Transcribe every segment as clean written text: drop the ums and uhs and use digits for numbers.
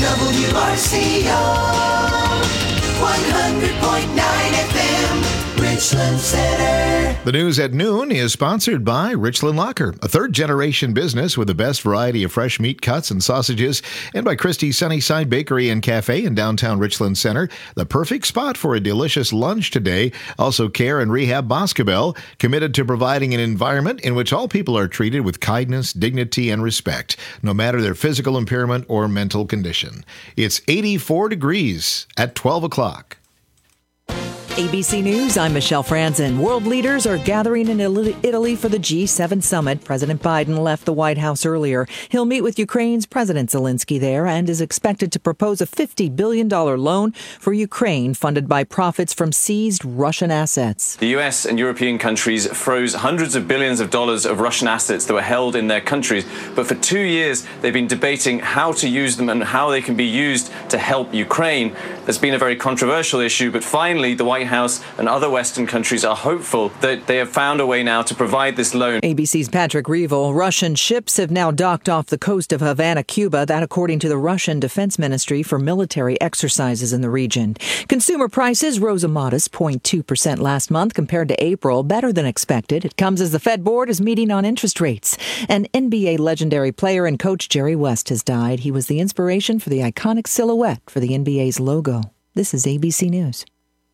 WRCO 100.9 FM, Richland Center. The news at noon is sponsored by Richland Locker, a third-generation business with the best variety of fresh meat cuts and sausages, and by Christie's Sunnyside Bakery and Cafe in downtown Richland Center, the perfect spot for a delicious lunch today. Also, Care and Rehab Boscobel, committed to providing an environment in which all people are treated with kindness, dignity, and respect, no matter their physical impairment or mental condition. It's 84 degrees at 12 o'clock. ABC News, I'm Michelle Franzen. World leaders are gathering in Italy for the G7 summit. President Biden left the White House earlier. He'll meet with Ukraine's President Zelensky there and is expected to propose a $50 billion loan for Ukraine funded by profits from seized Russian assets. The U.S. and European countries froze hundreds of billions of dollars of Russian assets that were held in their countries. But for 2 years, they've been debating how to use them and how they can be used to help Ukraine. That's been a very controversial issue, but finally, the White House and other Western countries are hopeful that they have found a way now to provide this loan. ABC's Patrick Reevell. Russian ships have now docked off the coast of Havana, Cuba. That according to the Russian Defense Ministry for military exercises in the region. Consumer prices rose a modest 0.2% last month compared to April, better than expected. It comes as the Fed board is meeting on interest rates. An NBA legendary player and coach Jerry West has died. He was the inspiration for the iconic silhouette for the NBA's logo. This is ABC News.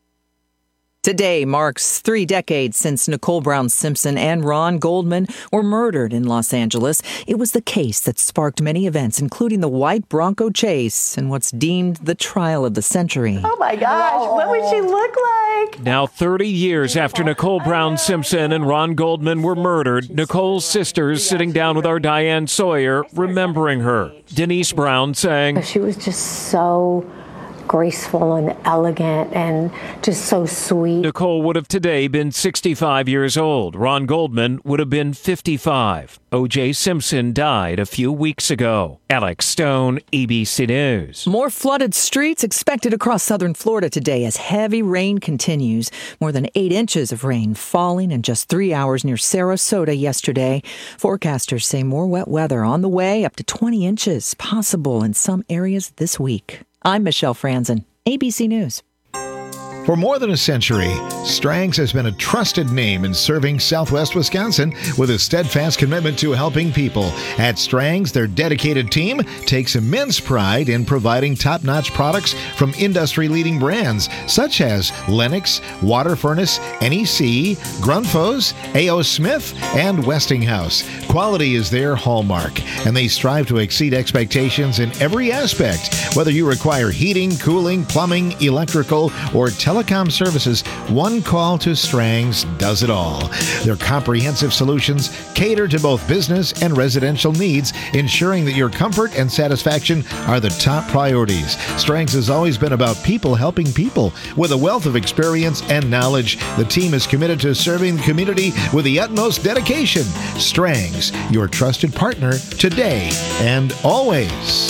Today marks 3 decades since Nicole Brown Simpson and Ron Goldman were murdered in Los Angeles. It was the case that sparked many events, including the white Bronco chase and what's deemed the trial of the century. Oh my gosh, what would she look like? Now 30 years after Nicole Brown Simpson and Ron Goldman were murdered, Nicole's sisters sitting down with our Diane Sawyer, remembering her. Denise Brown saying, She was just so graceful and elegant and just so sweet. Nicole would have today been 65 years old. Ron Goldman would have been 55. O.J. Simpson died a few weeks ago. Alex Stone, ABC News. More flooded streets expected across southern Florida today as heavy rain continues. More than 8 inches of rain falling in just 3 hours near Sarasota yesterday. Forecasters say more wet weather on the way, up to 20 inches possible in some areas this week. I'm Michelle Franzen, ABC News. For more than a century, Strang's has been a trusted name in serving Southwest Wisconsin with a steadfast commitment to helping people. At Strang's, their dedicated team takes immense pride in providing top-notch products from industry-leading brands such as Lennox, Water Furnace, NEC, Grundfos, A.O. Smith, and Westinghouse. Quality is their hallmark, and they strive to exceed expectations in every aspect. Whether you require heating, cooling, plumbing, electrical, or telecom services, one call to Strang's does it all. Their comprehensive solutions cater to both business and residential needs, ensuring that your comfort and satisfaction are the top priorities. Strang's has always been about people helping people. With a wealth of experience and knowledge, the team is committed to serving the community with the utmost dedication. Strang's, your trusted partner today and always.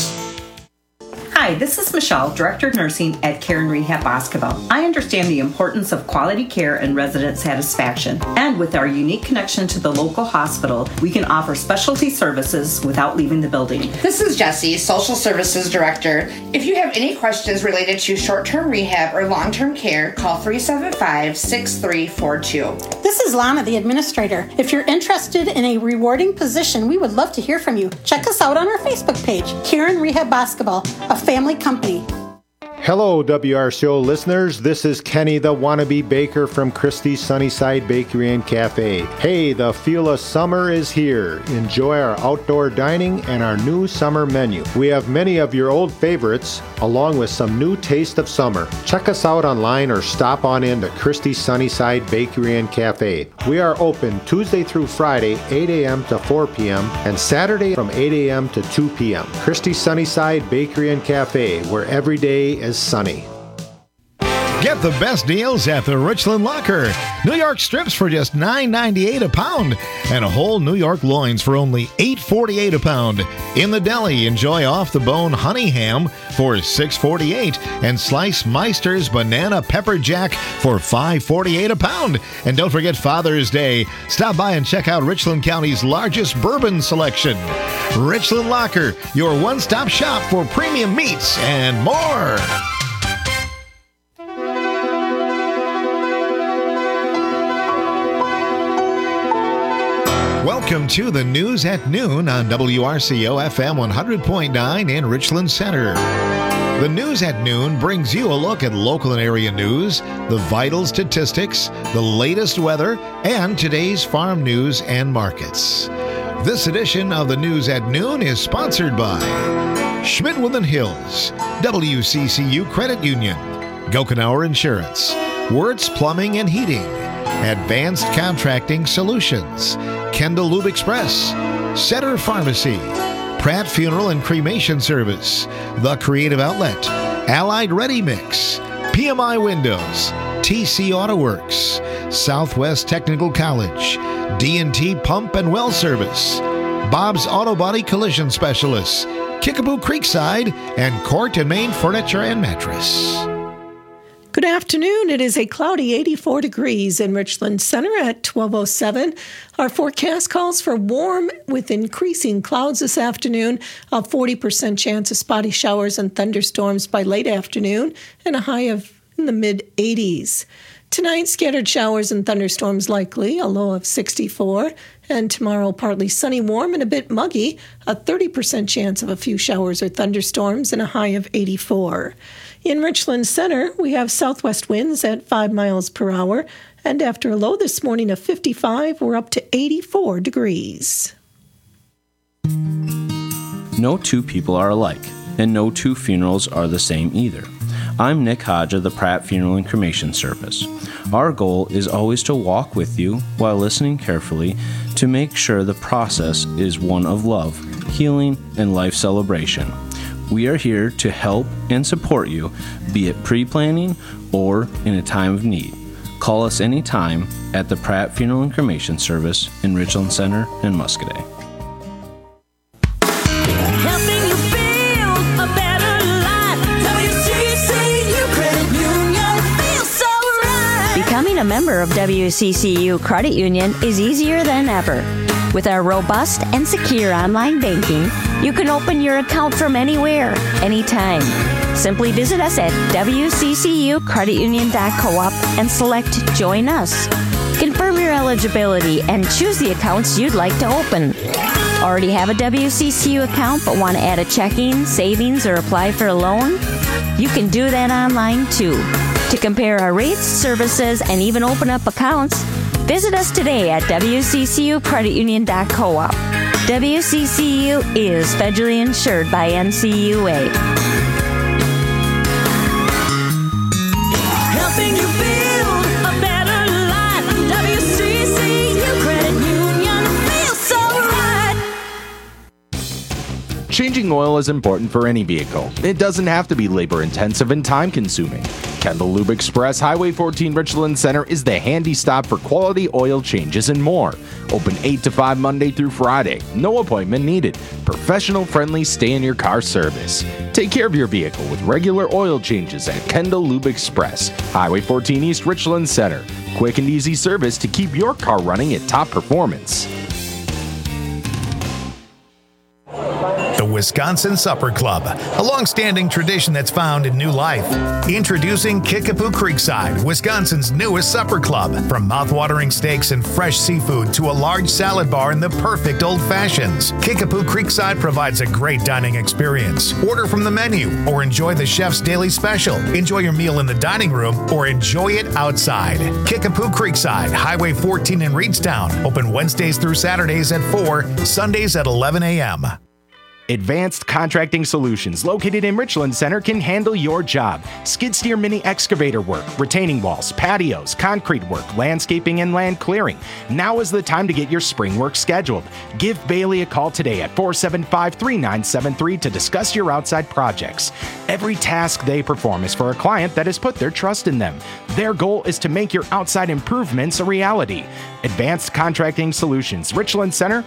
Hi, this is Michelle, Director of Nursing at Care and Rehab Boscobel. I understand the importance of quality care and resident satisfaction. And with our unique connection to the local hospital, we can offer specialty services without leaving the building. This is Jessie, Social Services Director. If you have any questions related to short-term rehab or long-term care, call 375-6342. This is Lana, the Administrator. If you're interested in a rewarding position, we would love to hear from you. Check us out on our Facebook page, Care and Rehab Boscobel, a family company. Hello, WRCO listeners. This is Kenny, the wannabe baker from Christie's Sunnyside Bakery and Cafe. Hey, the feel of summer is here. Enjoy our outdoor dining and our new summer menu. We have many of your old favorites, along with some new taste of summer. Check us out online or stop on in to Christie's Sunnyside Bakery and Cafe. We are open Tuesday through Friday, 8 a.m. to 4 p.m., and Saturday from 8 a.m. to 2 p.m. Christie's Sunnyside Bakery and Cafe, where every day is sunny. Get the best deals at the Richland Locker. New York strips for just $9.98 a pound, and a whole New York loins for only $8.48 a pound. In the deli, enjoy off-the-bone honey ham for $6.48, and slice Meister's banana pepper jack for $5.48 a pound. And don't forget Father's Day. Stop by and check out Richland County's largest bourbon selection. Richland Locker, your one-stop shop for premium meats and more. Welcome to the News at Noon on WRCO FM 100.9 in Richland Center. The News at Noon brings you a look at local and area news, the vital statistics, the latest weather, and today's farm news and markets. This edition of the News at Noon is sponsored by Schmidt-Woodland Hills, WCCU Credit Union, Gokenauer Insurance, Wirtz Plumbing and Heating, Advanced Contracting Solutions, Kendall Lube Express, Setter Pharmacy, Pratt Funeral and Cremation Service, The Creative Outlet, Allied Ready Mix, PMI Windows, TC Auto Works, Southwest Technical College, D&T Pump and Well Service, Bob's Auto Body Collision Specialists, Kickapoo Creekside, and Court and Main Furniture and Mattress. Good afternoon. It is a cloudy 84 degrees in Richland Center at 12:07. Our forecast calls for warm with increasing clouds this afternoon, a 40% chance of spotty showers and thunderstorms by late afternoon, and a high of in the mid-80s. Tonight, scattered showers and thunderstorms likely, a low of 64. And tomorrow, partly sunny, warm, and a bit muggy, a 30% chance of a few showers or thunderstorms, and a high of 84. In Richland Center, we have southwest winds at 5 miles per hour, and after a low this morning of 55, we're up to 84 degrees. No two people are alike, and no two funerals are the same either. I'm Nick Hodge of the Pratt Funeral and Cremation Service. Our goal is always to walk with you while listening carefully to make sure the process is one of love, healing, and life celebration. We are here to help and support you, be it pre-planning or in a time of need. Call us anytime at the Pratt Funeral and Cremation Service in Richland Center and Muscadet. Helping you build a better life. WCCU Credit Union feels so right. Becoming a member of WCCU Credit Union is easier than ever. With our robust and secure online banking, you can open your account from anywhere, anytime. Simply visit us at wccucreditunion.coop and select Join Us. Confirm your eligibility and choose the accounts you'd like to open. Already have a WCCU account but want to add a checking, savings, or apply for a loan? You can do that online too. To compare our rates, services, and even open up accounts, visit us today at wccucreditunion.coop. WCCU is federally insured by NCUA. Helping you build a better life. WCCU Credit Union feels so right. Changing oil is important for any vehicle. It doesn't have to be labor-intensive and time-consuming. Kendall Lube Express, Highway 14 Richland Center is the handy stop for quality oil changes and more. Open 8 to 5 Monday through Friday. No appointment needed. Professional-friendly stay-in-your-car service. Take care of your vehicle with regular oil changes at Kendall Lube Express, Highway 14 East Richland Center. Quick and easy service to keep your car running at top performance. The Wisconsin Supper Club, a long-standing tradition that's found in new life. Introducing Kickapoo Creekside, Wisconsin's newest supper club. From mouth-watering steaks and fresh seafood to a large salad bar and the perfect old fashions, Kickapoo Creekside provides a great dining experience. Order from the menu or enjoy the chef's daily special. Enjoy your meal in the dining room or enjoy it outside. Kickapoo Creekside, Highway 14 in Reedstown. Open Wednesdays through Saturdays at 4, Sundays at 11 a.m. Advanced Contracting Solutions, located in Richland Center, can handle your job. Skid steer mini excavator work, retaining walls, patios, concrete work, landscaping, and land clearing. Now is the time to get your spring work scheduled. Give Bailey a call today at 475-3973 to discuss your outside projects. Every task they perform is for a client that has put their trust in them. Their goal is to make your outside improvements a reality. Advanced Contracting Solutions, Richland Center,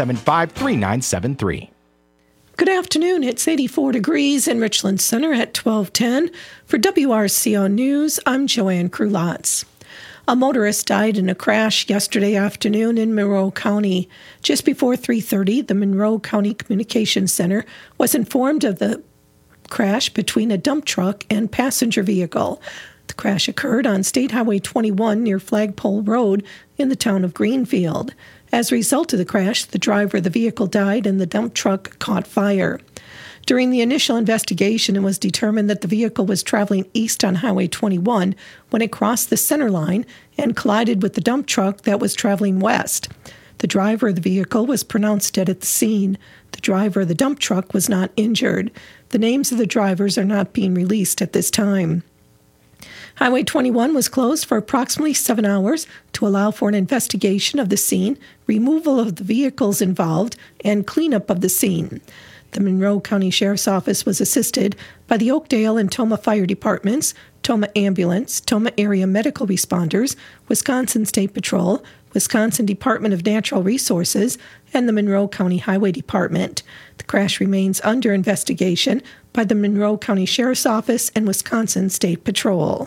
475-3973. Good afternoon. It's 84 degrees in Richland Center at 12:10. For WRCO News, I'm Joanne Krulotz. A motorist died in a crash yesterday afternoon in Monroe County. Just before 3:30, the Monroe County Communications Center was informed of the crash between a dump truck and passenger vehicle. The crash occurred on State Highway 21 near Flagpole Road in the town of Greenfield. As a result of the crash, the driver of the vehicle died and the dump truck caught fire. During the initial investigation, it was determined that the vehicle was traveling east on Highway 21 when it crossed the center line and collided with the dump truck that was traveling west. The driver of the vehicle was pronounced dead at the scene. The driver of the dump truck was not injured. The names of the drivers are not being released at this time. Highway 21 was closed for approximately 7 hours to allow for an investigation of the scene, removal of the vehicles involved, and cleanup of the scene. The Monroe County Sheriff's Office was assisted by the Oakdale and Toma Fire Departments, Toma Ambulance, Toma Area Medical Responders, Wisconsin State Patrol, Wisconsin Department of Natural Resources, and the Monroe County Highway Department. The crash remains under investigation by the Monroe County Sheriff's Office and Wisconsin State Patrol.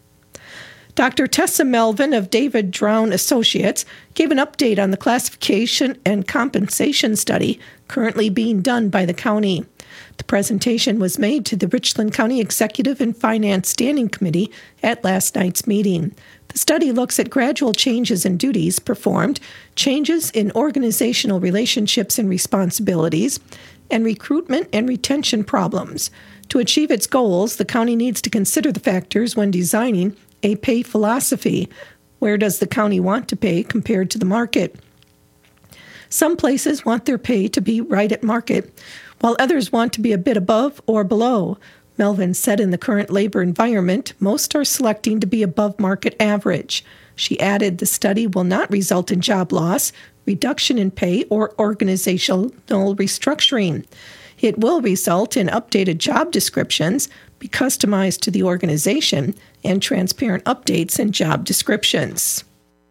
Dr. Tessa Melvin of David Drown Associates gave an update on the classification and compensation study currently being done by the county. The presentation was made to the Richland County Executive and Finance Standing Committee at last night's meeting. The study looks at gradual changes in duties performed, changes in organizational relationships and responsibilities, and recruitment and retention problems. To achieve its goals, the county needs to consider the factors when designing a pay philosophy. Where does the county want to pay compared to the market? Some places want their pay to be right at market, while others want to be a bit above or below. Melvin said in the current labor environment, most are selecting to be above market average. She added the study will not result in job loss, reduction in pay, or organizational restructuring. It will result in updated job descriptions, be customized to the organization, and transparent updates in job descriptions.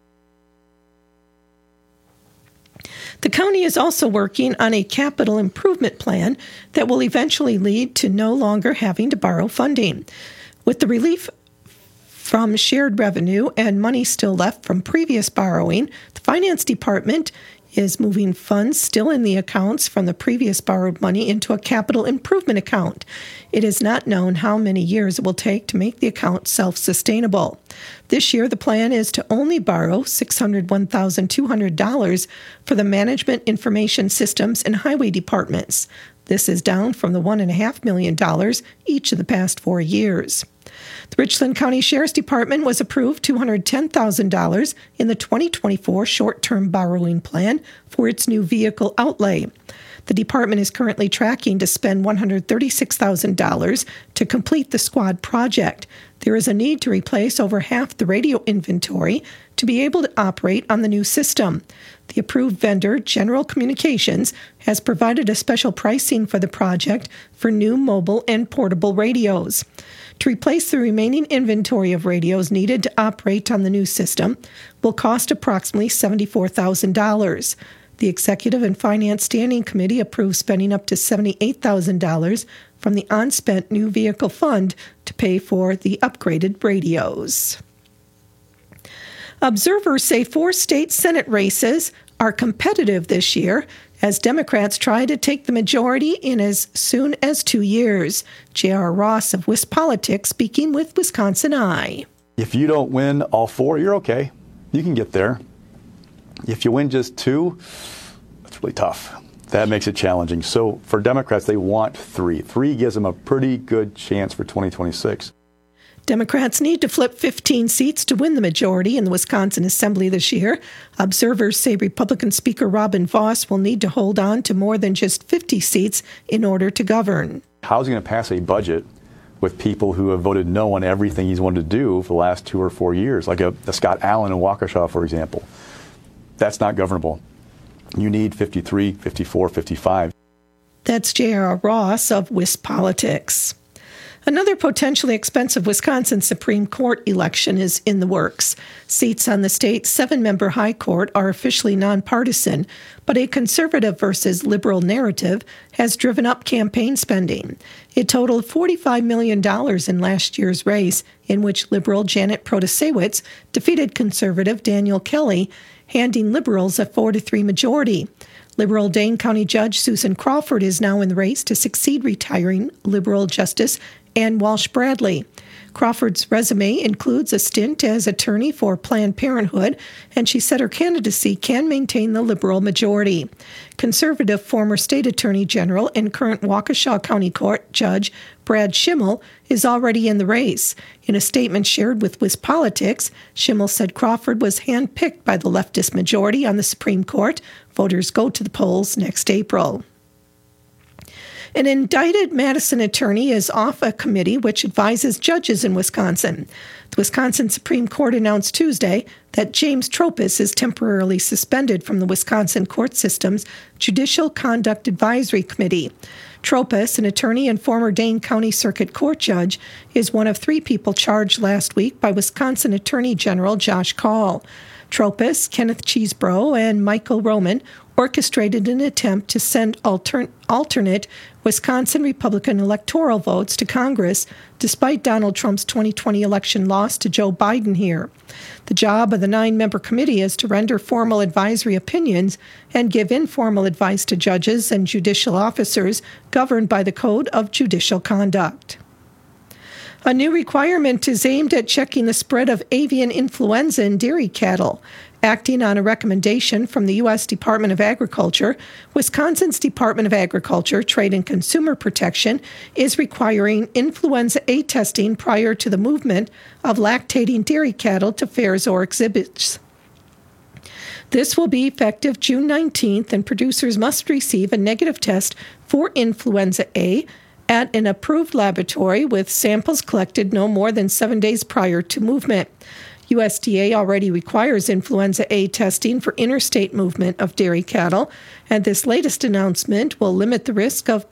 The county is also working on a capital improvement plan that will eventually lead to no longer having to borrow funding. With the relief from shared revenue and money still left from previous borrowing, the Finance Department is moving funds still in the accounts from the previous borrowed money into a capital improvement account. It is not known how many years it will take to make the account self-sustainable. This year, the plan is to only borrow $601,200 for the management information systems and highway departments. This is down from the $1.5 million each of the past 4 years. The Richland County Sheriff's Department was approved $210,000 in the 2024 short-term borrowing plan for its new vehicle outlay. The department is currently tracking to spend $136,000 to complete the squad project. There is a need to replace over half the radio inventory to be able to operate on the new system. The approved vendor, General Communications, has provided a special pricing for the project for new mobile and portable radios. To replace the remaining inventory of radios needed to operate on the new system will cost approximately $74,000. The Executive and Finance Standing Committee approved spending up to $78,000 from the unspent new vehicle fund to pay for the upgraded radios. Observers say 4 state Senate races are competitive this year as Democrats try to take the majority in as soon as 2 years. J.R. Ross of WisPolitics speaking with Wisconsin Eye. If you don't win all 4, you're okay. You can get there. If you win just 2, that's really tough. That makes it challenging. So for Democrats, they want 3. 3 gives them a pretty good chance for 2026. Democrats need to flip 15 seats to win the majority in the Wisconsin Assembly this year. Observers say Republican Speaker Robin Vos will need to hold on to more than just 50 seats in order to govern. How's he going to pass a budget with people who have voted no on everything he's wanted to do for the last 2 or 4 years, like a Scott Allen in Waukesha, for example? That's not governable. You need 53, 54, 55. That's J.R. Ross of WisPolitics. Another potentially expensive Wisconsin Supreme Court election is in the works. Seats on the state's 7-member High Court are officially nonpartisan, but a conservative versus liberal narrative has driven up campaign spending. It totaled $45 million in last year's race, in which liberal Janet Protasewicz defeated conservative Daniel Kelly, handing liberals a 4-3 majority. Liberal Dane County Judge Susan Crawford is now in the race to succeed retiring liberal Justice Ann Walsh Bradley. Crawford's resume includes a stint as attorney for Planned Parenthood, and she said her candidacy can maintain the liberal majority. Conservative former state attorney general and current Waukesha County Court Judge Brad Schimmel is already in the race. In a statement shared with WisPolitics, Schimmel said Crawford was handpicked by the leftist majority on the Supreme Court. Voters go to the polls next April. An indicted Madison attorney is off a committee which advises judges in Wisconsin. The Wisconsin Supreme Court announced Tuesday that James Tropas is temporarily suspended from the Wisconsin court system's Judicial Conduct Advisory Committee. Tropas, an attorney and former Dane County Circuit Court judge, is one of 3 people charged last week by Wisconsin Attorney General Josh Kaul. Tropas, Kenneth Cheesebro, and Michael Roman orchestrated an attempt to send alternate Wisconsin Republican electoral votes to Congress, despite Donald Trump's 2020 election loss to Joe Biden here. The job of the 9-member committee is to render formal advisory opinions and give informal advice to judges and judicial officers governed by the Code of Judicial Conduct. A new requirement is aimed at checking the spread of avian influenza in dairy cattle. Acting on a recommendation from the U.S. Department of Agriculture, Wisconsin's Department of Agriculture, Trade and Consumer Protection is requiring influenza A testing prior to the movement of lactating dairy cattle to fairs or exhibits. This will be effective June 19th, and producers must receive a negative test for influenza A at an approved laboratory with samples collected no more than 7 days prior to movement. USDA already requires influenza A testing for interstate movement of dairy cattle, and this latest announcement will limit the risk of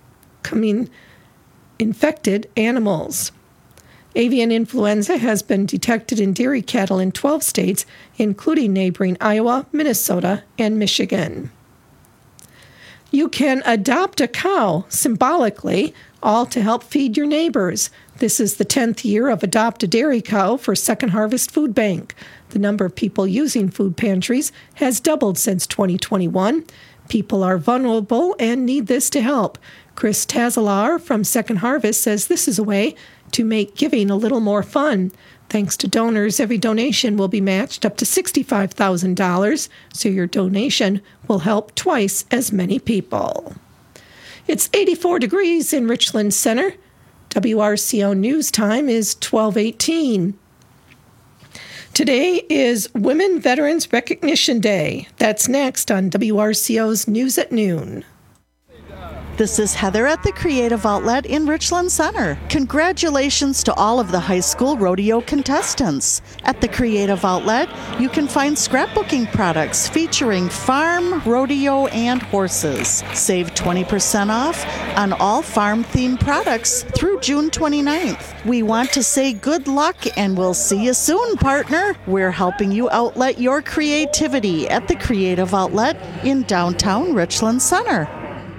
infected animals. Avian influenza has been detected in dairy cattle in 12 states, including neighboring Iowa, Minnesota, and Michigan. You can adopt a cow symbolically, all to help feed your neighbors. This is the 10th year of Adopt a Dairy Cow for Second Harvest Food Bank. The number of people using food pantries has doubled since 2021. People are vulnerable and need this to help. Chris Tazalar from Second Harvest says this is a way to make giving a little more fun. Thanks to donors, every donation will be matched up to $65,000, so your donation will help twice as many people. It's 84 degrees in Richland Center. WRCO News Time is 12:18. Today is Women Veterans Recognition Day. That's next on WRCO's News at Noon. This is Heather at the Creative Outlet in Richland Center. Congratulations to all of the high school rodeo contestants. At the Creative Outlet, you can find scrapbooking products featuring farm, rodeo, and horses. Save 20% off on all farm-themed products through June 29th. We want to say good luck, and we'll see you soon, partner. We're helping you outlet your creativity at the Creative Outlet in downtown Richland Center.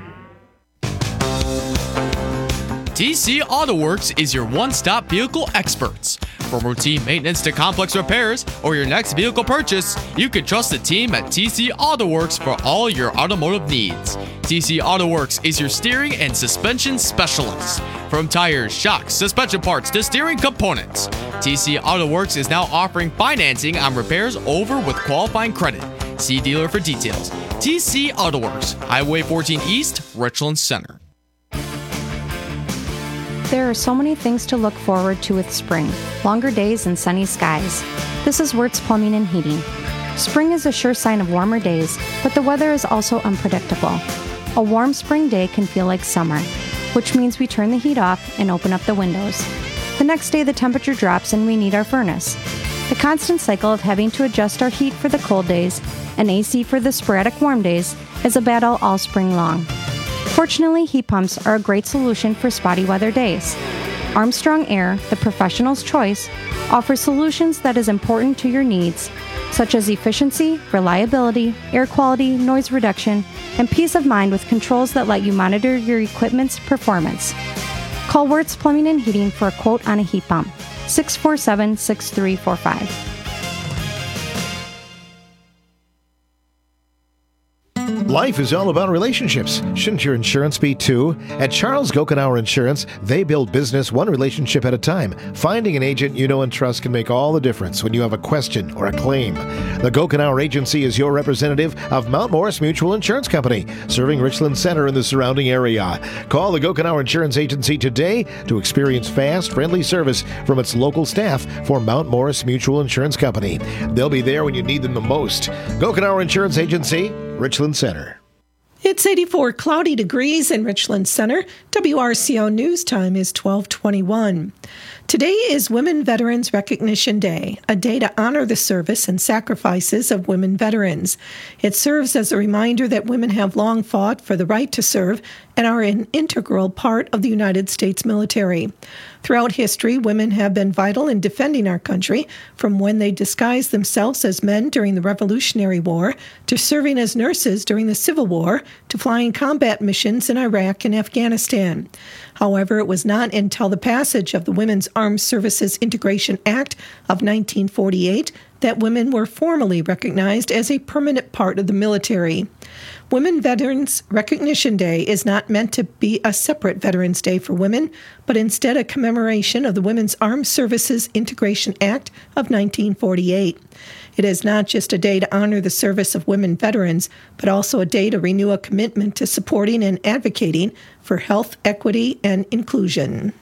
TC Auto Works is your one-stop vehicle experts. From routine maintenance to complex repairs or your next vehicle purchase, you can trust the team at TC Auto Works for all your automotive needs. TC Auto Works is your steering and suspension specialist. From tires, shocks, suspension parts to steering components, TC Auto Works is now offering financing on repairs over with qualifying credit. See dealer for details. TC Auto Works, Highway 14 East, Richland Center. There are so many things to look forward to with spring. Longer days and sunny skies. This is Wirtz Plumbing and Heating. Spring is a sure sign of warmer days, but the weather is also unpredictable. A warm spring day can feel like summer, which means we turn the heat off and open up the windows. The next day the temperature drops and we need our furnace. The constant cycle of having to adjust our heat for the cold days and AC for the sporadic warm days is a battle all spring long. Fortunately, heat pumps are a great solution for spotty weather days. Armstrong Air, the professional's choice, offers solutions that is important to your needs, such as efficiency, reliability, air quality, noise reduction, and peace of mind with controls that let you monitor your equipment's performance. Call Wirtz Plumbing and Heating for a quote on a heat pump, 647-6345. Life is all about relationships. Shouldn't your insurance be too? At Charles Gokenauer Insurance, they build business one relationship at a time. Finding an agent you know and trust can make all the difference when you have a question or a claim. The Gokenauer Agency is your representative of Mount Morris Mutual Insurance Company, serving Richland Center and the surrounding area. Call the Gokenauer Insurance Agency today to experience fast, friendly service from its local staff for Mount Morris Mutual Insurance Company. They'll be there when you need them the most. Gokenauer Insurance Agency, Richland Center. It's 84 cloudy degrees in Richland Center. WRCO News Time is 12:21. Today is Women Veterans Recognition Day, a day to honor the service and sacrifices of women veterans. It serves as a reminder that women have long fought for the right to serve and are an integral part of the United States military. Throughout history, women have been vital in defending our country, from when they disguised themselves as men during the Revolutionary War, to serving as nurses during the Civil War, to flying combat missions in Iraq and Afghanistan. However, it was not until the passage of the Women's Armed Services Integration Act of 1948 that women were formally recognized as a permanent part of the military. Women Veterans Recognition Day is not meant to be a separate Veterans Day for women, but instead a commemoration of the Women's Armed Services Integration Act of 1948. It is not just a day to honor the service of women veterans, but also a day to renew a commitment to supporting and advocating for health, equity, and inclusion.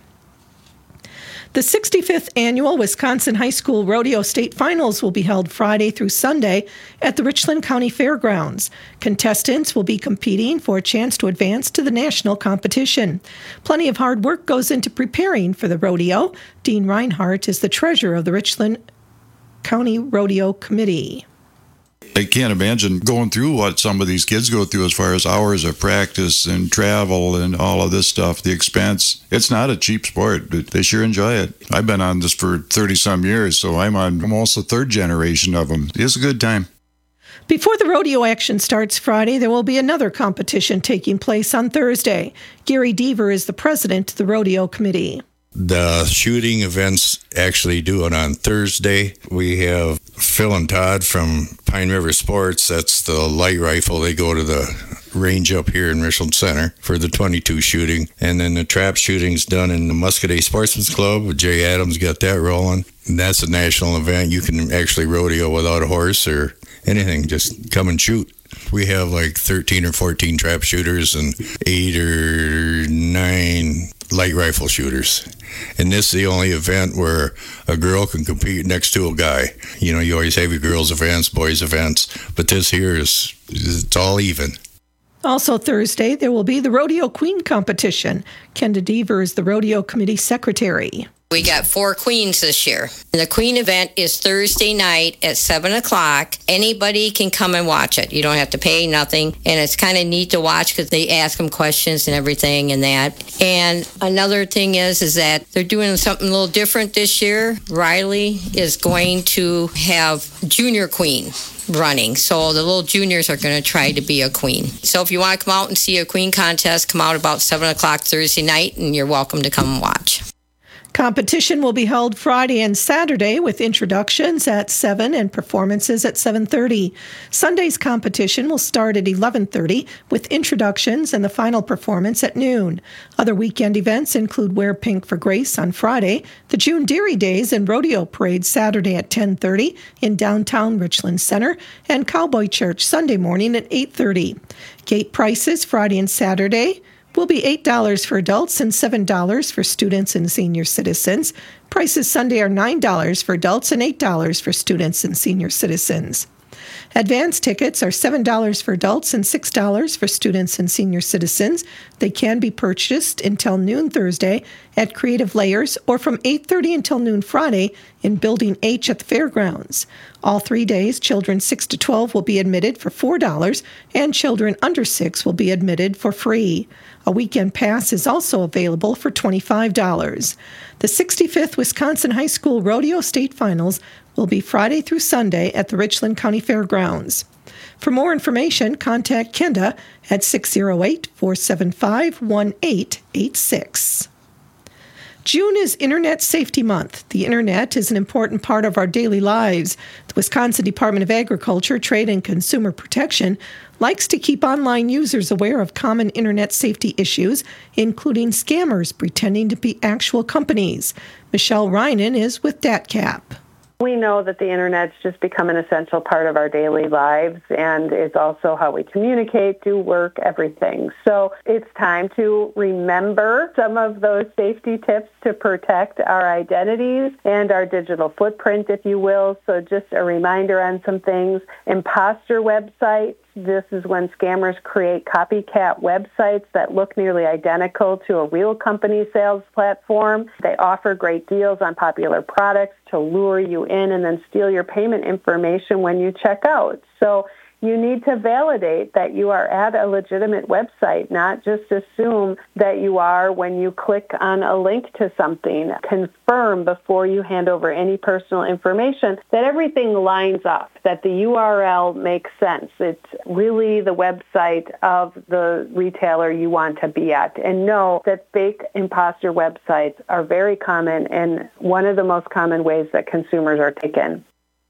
The 65th Annual Wisconsin High School Rodeo State Finals will be held Friday through Sunday at the Richland County Fairgrounds. Contestants will be competing for a chance to advance to the national competition. Plenty of hard work goes into preparing for the rodeo. Dean Reinhardt is the treasurer of the Richland County Rodeo Committee. I can't imagine going through what some of these kids go through as far as hours of practice and travel and all of this stuff, the expense. It's not a cheap sport, but they sure enjoy it. I've been on this for 30-some years, so I'm on almost the third generation of them. It's a good time. Before the rodeo action starts Friday, there will be another competition taking place on Thursday. Gary Deaver is the president of the Rodeo Committee. The shooting events actually do it on Thursday. We have Phil and Todd from Pine River Sports. That's the light rifle. They go to the range up here in Richland Center for the 22 shooting. And then the trap shooting's done in the Muscadet Sportsman's Club. Jay Adams got that rolling. And that's a national event. You can actually rodeo without a horse or anything. Just come and shoot. We have like 13 or 14 trap shooters and 8 or 9 light rifle shooters. And this is the only event where a girl can compete next to a guy. You know, you always have your girls' events, boys' events, but this here it's all even. Also Thursday, there will be the Rodeo Queen competition. Kenda Deaver is the Rodeo Committee Secretary. We got 4 queens this year. The queen event is Thursday night at 7 o'clock. Anybody can come and watch it. You don't have to pay nothing. And it's kind of neat to watch because they ask them questions and everything and that. And another thing is that they're doing something a little different this year. Riley is going to have junior queen running. So the little juniors are going to try to be a queen. So if you want to come out and see a queen contest, come out about 7 o'clock Thursday night and you're welcome to come and watch. Competition will be held Friday and Saturday with introductions at 7 and performances at 7:30. Sunday's competition will start at 11:30 with introductions and the final performance at noon. Other weekend events include Wear Pink for Grace on Friday, the June Dairy Days and Rodeo Parade Saturday at 10:30 in downtown Richland Center, and Cowboy Church Sunday morning at 8:30. Gate prices Friday and Saturday will be $8 for adults and $7 for students and senior citizens. Prices Sunday are $9 for adults and $8 for students and senior citizens. Advance tickets are $7 for adults and $6 for students and senior citizens. They can be purchased until noon Thursday at Creative Layers or from 8:30 until noon Friday in Building H at the fairgrounds. All 3 days, children 6 to 12 will be admitted for $4 and children under 6 will be admitted for free. A weekend pass is also available for $25. The 65th Wisconsin High School Rodeo State Finals will be Friday through Sunday at the Richland County Fairgrounds. For more information, contact Kenda at 608-475-1886. June is Internet Safety Month. The Internet is an important part of our daily lives. The Wisconsin Department of Agriculture, Trade, and Consumer Protection likes to keep online users aware of common Internet safety issues, including scammers pretending to be actual companies. Michelle Reinen is with DATCAP. We know that the Internet's just become an essential part of our daily lives, and it's also how we communicate, do work, everything. So it's time to remember some of those safety tips to protect our identities and our digital footprint, if you will. So just a reminder on some things. Imposter websites. This is when scammers create copycat websites that look nearly identical to a real company sales platform. They offer great deals on popular products to lure you in and then steal your payment information when you check out. So you need to validate that you are at a legitimate website, not just assume that you are when you click on a link to something. Confirm before you hand over any personal information that everything lines up, that the URL makes sense. It's really the website of the retailer you want to be at. And know that fake imposter websites are very common and one of the most common ways that consumers are taken.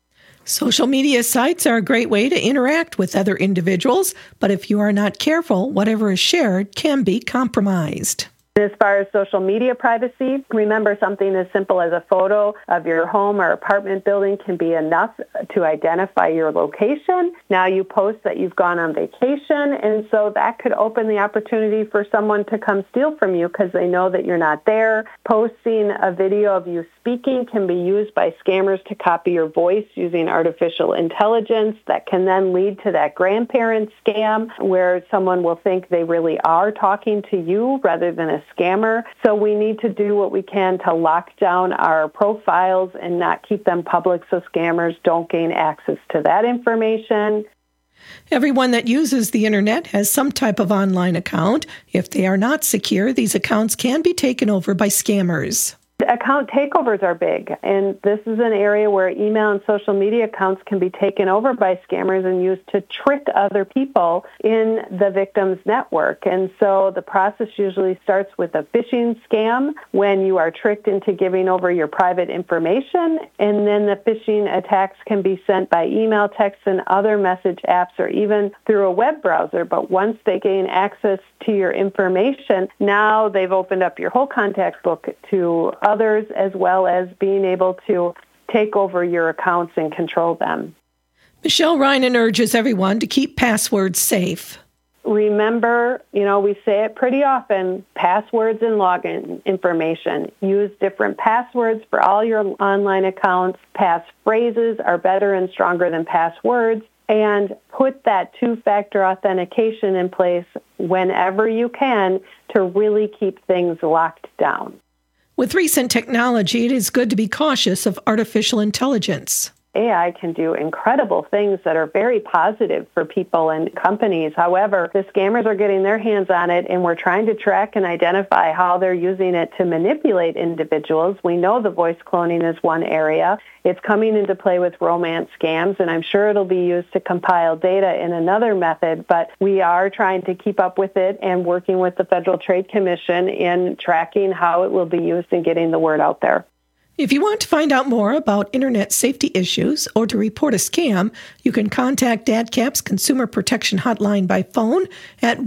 Social media sites are a great way to interact with other individuals, but if you are not careful, whatever is shared can be compromised. As far as social media privacy, remember something as simple as a photo of your home or apartment building can be enough to identify your location. Now you post that you've gone on vacation, and so that could open the opportunity for someone to come steal from you because they know that you're not there. Posting a video of you speaking can be used by scammers to copy your voice using artificial intelligence. That can then lead to that grandparent scam where someone will think they really are talking to you rather than a scammer. So we need to do what we can to lock down our profiles and not keep them public so scammers don't gain access to that information. Everyone that uses the Internet has some type of online account. If they are not secure, these accounts can be taken over by scammers. Account takeovers are big, and this is an area where email and social media accounts can be taken over by scammers and used to trick other people in the victim's network. And so the process usually starts with a phishing scam when you are tricked into giving over your private information, and then the phishing attacks can be sent by email, text, and other message apps or even through a web browser. But once they gain access to your information, now they've opened up your whole contact book to others, as well as being able to take over your accounts and control them. Michelle Reinen urges everyone to keep passwords safe. Remember, we say it pretty often, passwords and login information. Use different passwords for all your online accounts. Passphrases are better and stronger than passwords. And put that two-factor authentication in place whenever you can to really keep things locked down. With recent technology, it is good to be cautious of artificial intelligence. AI can do incredible things that are very positive for people and companies. However, the scammers are getting their hands on it, and we're trying to track and identify how they're using it to manipulate individuals. We know the voice cloning is one area. It's coming into play with romance scams, and I'm sure it'll be used to compile data in another method, but we are trying to keep up with it and working with the Federal Trade Commission in tracking how it will be used and getting the word out there. If you want to find out more about Internet safety issues or to report a scam, you can contact DATCAP's Consumer Protection Hotline by phone at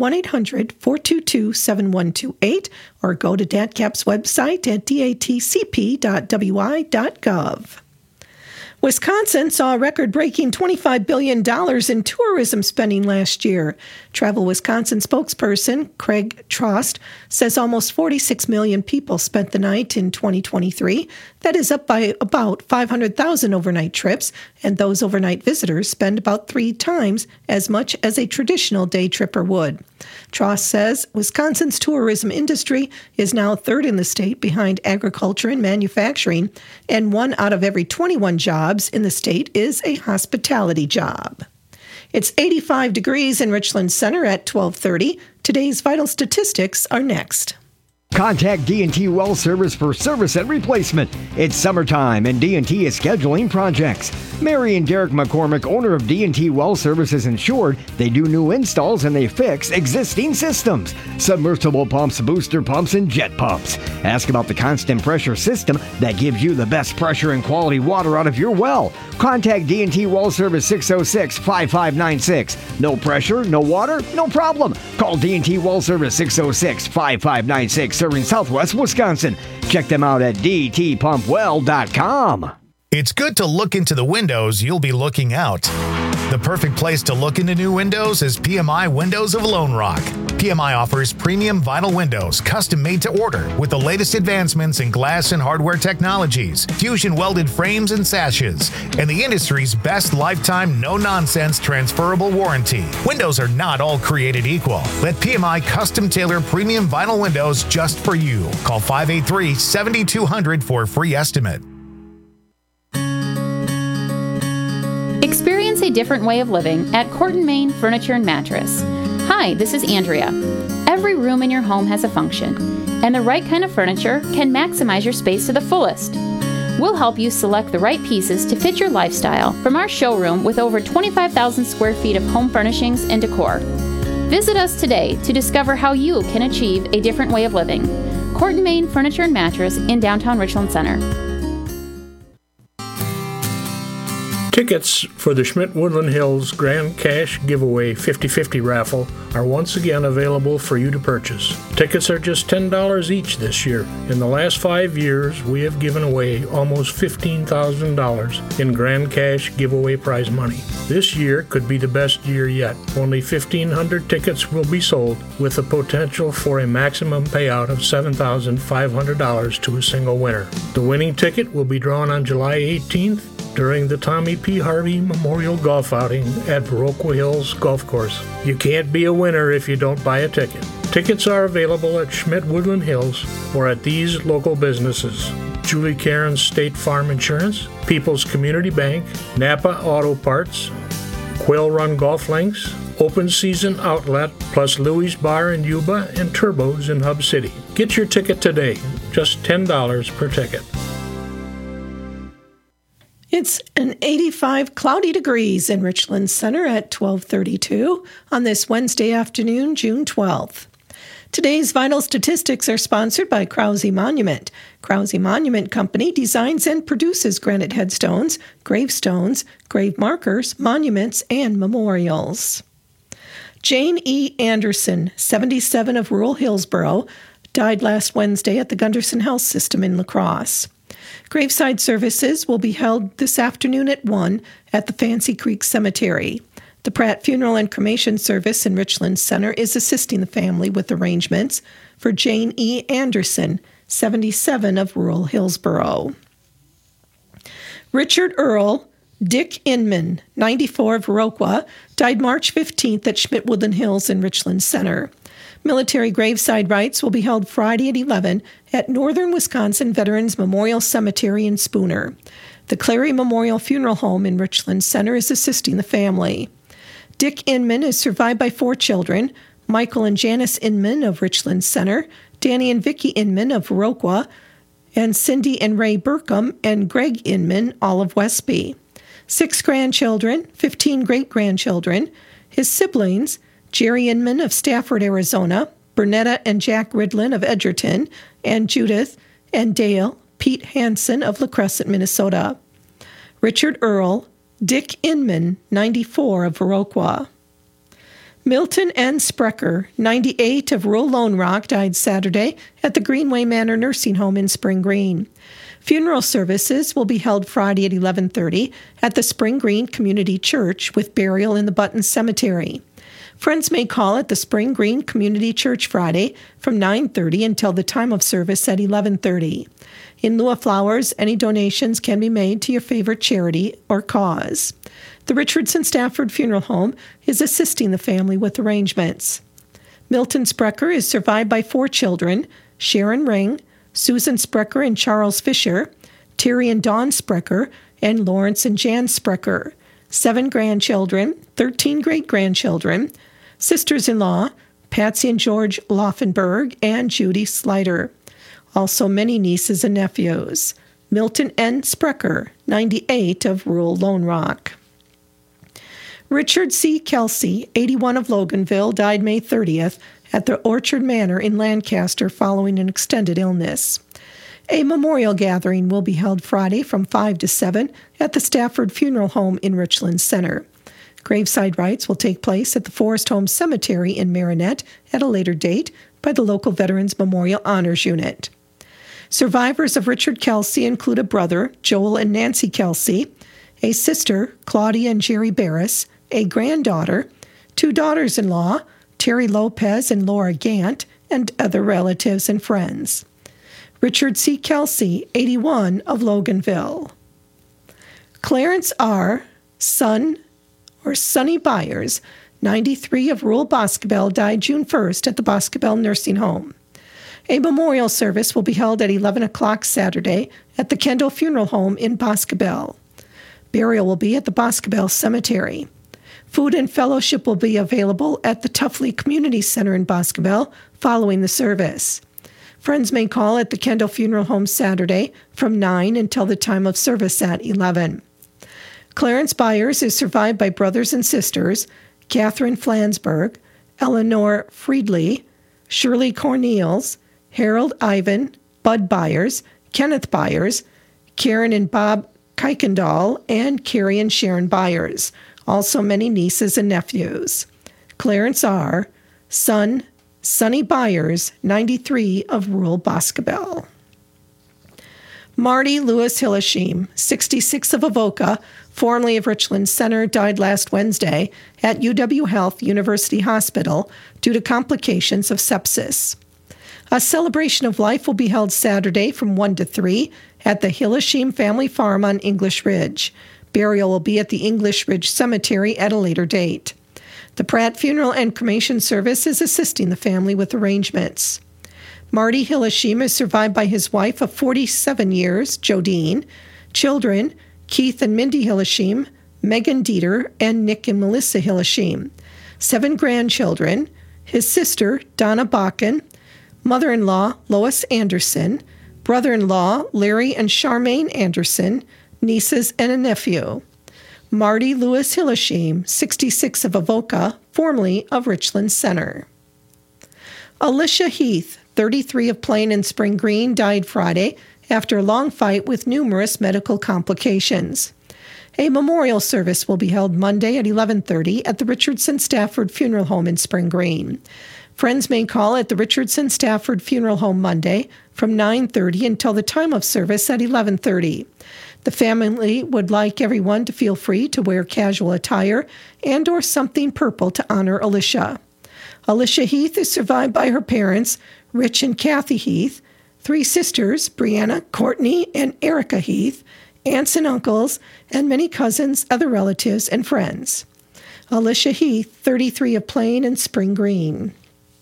1-800-422-7128 or go to DATCAP's website at datcp.wi.gov. Wisconsin saw a record-breaking $25 billion in tourism spending last year. Travel Wisconsin spokesperson Craig Trost says almost 46 million people spent the night in 2023. That is up by about 500,000 overnight trips, and those overnight visitors spend about 3 times as much as a traditional day tripper would. Trost says Wisconsin's tourism industry is now third in the state behind agriculture and manufacturing, and 1 out of every 21 jobs in the state is a hospitality job. It's 85 degrees in Richland Center at 12:30. Today's vital statistics are next. Contact D&T Well Service for service and replacement. It's summertime and D&T is scheduling projects. Mary and Derek McCormick, owner of D&T Well Service, is insured. They do new installs and they fix existing systems. Submersible pumps, booster pumps, and jet pumps. Ask about the constant pressure system that gives you the best pressure and quality water out of your well. Contact D&T Well Service 606-5596. No pressure, no water, no problem. Call D&T Well Service 606-5596. Serving Southwest Wisconsin. Check them out at dtpumpwell.com. It's good to look into the windows you'll be looking out. The perfect place to look into new windows is PMI Windows of Lone Rock. PMI offers premium vinyl windows, custom made to order, with the latest advancements in glass and hardware technologies, fusion welded frames and sashes, and the industry's best lifetime no-nonsense transferable warranty. Windows are not all created equal. Let PMI custom tailor premium vinyl windows just for you. Call 583-7200 for a free estimate. Experience a different way of living at Court & Main Furniture and Mattress. Hi, this is Andrea. Every room in your home has a function, and the right kind of furniture can maximize your space to the fullest. We'll help you select the right pieces to fit your lifestyle from our showroom with over 25,000 square feet of home furnishings and decor. Visit us today to discover how you can achieve a different way of living. Court & Main Furniture and Mattress in downtown Richland Center. Tickets for the Schmidt Woodland Hills Grand Cash Giveaway 50/50 raffle are once again available for you to purchase. Tickets are just $10 each this year. In the last 5 years, we have given away almost $15,000 in Grand Cash Giveaway prize money. This year could be the best year yet. Only 1,500 tickets will be sold, with the potential for a maximum payout of $7,500 to a single winner. The winning ticket will be drawn on July 18th during the Tommy P. Harvey Memorial Golf Outing at Viroqua Hills Golf Course. You can't be a winner if you don't buy a ticket. Tickets are available at Schmidt Woodland Hills or at these local businesses: Julie Cairns State Farm Insurance, People's Community Bank, Napa Auto Parts, Quail Run Golf Links, Open Season Outlet, plus Louis Bar in Yuba and Turbos in Hub City. Get your ticket today, just $10 per ticket. It's an 85 cloudy degrees in Richland Center at 12:32 on this Wednesday afternoon, June 12th. Today's vital statistics are sponsored by Krause Monument. Krause Monument Company designs and produces granite headstones, gravestones, grave markers, monuments, and memorials. Jane E. Anderson, 77 of rural Hillsboro, died last Wednesday at the Gunderson Health System in La Crosse. Graveside services will be held this afternoon at 1 at the Fancy Creek Cemetery. The Pratt Funeral and Cremation Service in Richland Center is assisting the family with arrangements for Jane E. Anderson, 77 of rural Hillsboro. Richard Earl Dick Inman, 94 of Viroqua, died March 15th at Schmidt Woodland Hills in Richland Center. Military graveside rites will be held Friday at 11 at Northern Wisconsin Veterans Memorial Cemetery in Spooner. The Clary Memorial Funeral Home in Richland Center is assisting the family. Dick Inman is survived by 4 children: Michael and Janice Inman of Richland Center, Danny and Vicki Inman of Viroqua, and Cindy and Ray Burkham and Greg Inman, all of Westby. 6 grandchildren, 15 great-grandchildren. His siblings: Jerry Inman of Stafford, Arizona, Bernetta and Jack Ridlin of Edgerton, and Judith and Dale Pete Hansen of La Crescent, Minnesota. Richard Earl Dick Inman, 94 of Viroqua. Milton N. Sprecher, 98, of rural Lone Rock, died Saturday at the Greenway Manor Nursing Home in Spring Green. Funeral services will be held Friday at 11:30 at the Spring Green Community Church with burial in the Button Cemetery. Friends may call at the Spring Green Community Church Friday from 9:30 until the time of service at 11:30. In lieu of flowers, any donations can be made to your favorite charity or cause. The Richardson Stafford Funeral Home is assisting the family with arrangements. Milton Sprecher is survived by 4 children: Sharon Ring, Susan Sprecher and Charles Fisher, Terry and Dawn Sprecher, and Lawrence and Jan Sprecher. 7 grandchildren, 13 great-grandchildren, sisters-in-law, Patsy and George Laufenberg, and Judy Slider. Also many nieces and nephews. Milton N. Sprecher, 98, of rural Lone Rock. Richard C. Kelsey, 81, of Loganville, died May 30th at the Orchard Manor in Lancaster following an extended illness. A memorial gathering will be held Friday from 5 to 7 at the Stafford Funeral Home in Richland Center. Graveside rites will take place at the Forest Home Cemetery in Marinette at a later date by the local Veterans Memorial Honors Unit. Survivors of Richard Kelsey include a brother, Joel and Nancy Kelsey, a sister, Claudia and Jerry Barris, a granddaughter, 2 daughters-in-law, Terry Lopez and Laura Gant, and other relatives and friends. Richard C. Kelsey, 81, of Loganville. Clarence R. Sonny Byers, 93, of rural Boscobel, died June 1st at the Boscobel Nursing Home. A memorial service will be held at 11 o'clock Saturday at the Kendall Funeral Home in Boscobel. Burial will be at the Boscobel Cemetery. Food and fellowship will be available at the Tuffley Community Center in Boscobel following the service. Friends may call at the Kendall Funeral Home Saturday from 9 until the time of service at 11. Clarence Byers is survived by brothers and sisters, Catherine Flansburgh, Eleanor Friedley, Shirley Cornelius, Harold Ivan, Bud Byers, Kenneth Byers, Karen and Bob Kuykendall, and Carrie and Sharon Byers. Also many nieces and nephews. Clarence R. Sonny Byers, 93, of rural Boscobel. Marty Lewis Hillesheim, 66, of Avoca, formerly of Richland Center, died last Wednesday at UW Health University Hospital due to complications of sepsis. A celebration of life will be held Saturday from 1 to 3 at the Hillesheim Family Farm on English Ridge. Burial will be at the English Ridge Cemetery at a later date. The Pratt Funeral and Cremation Service is assisting the family with arrangements. Marty Hillesheim is survived by his wife of 47 years, Jodine, children, Keith and Mindy Hillesheim, Megan Dieter, and Nick and Melissa Hillesheim, 7 grandchildren, his sister, Donna Bakken, mother-in-law, Lois Anderson, brother-in-law, Larry and Charmaine Anderson, nieces, and a nephew. Marty Lewis Hillesheim, 66, of Avoca, formerly of Richland Center. Alicia Heath, 33, of Plain and Spring Green, died Friday after a long fight with numerous medical complications. A memorial service will be held Monday at 11:30 at the Richardson Stafford Funeral Home in Spring Green. Friends may call at the Richardson Stafford Funeral Home Monday from 9:30 until the time of service at 11:30. The family would like everyone to feel free to wear casual attire and or something purple to honor Alicia. Alicia Heath is survived by her parents, Rich and Kathy Heath, 3 sisters, Brianna, Courtney, and Erica Heath, aunts and uncles, and many cousins, other relatives, and friends. Alicia Heath, 33, of Plain and Spring Green.